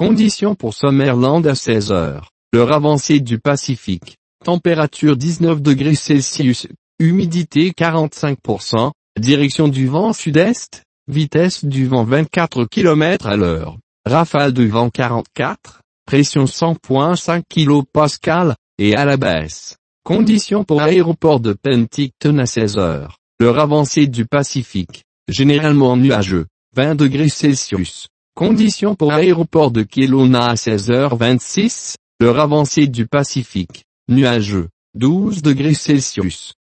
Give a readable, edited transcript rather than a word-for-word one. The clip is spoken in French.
Conditions pour Summerland à 16 heures. L'heure avancée du Pacifique. Température 19 degrés Celsius. Humidité 45%. Direction du vent sud-est. Vitesse du vent 24 km à l'heure. Rafale de vent 44. Pression 100.5 kPa. Et à la baisse. Conditions pour aéroport de Penticton à 16 heures. L'heure avancée du Pacifique. Généralement nuageux. 20 degrés Celsius. Conditions pour aéroport de Kelowna à 16h26. L'heure avancée du Pacifique. Nuageux. 12 degrés Celsius.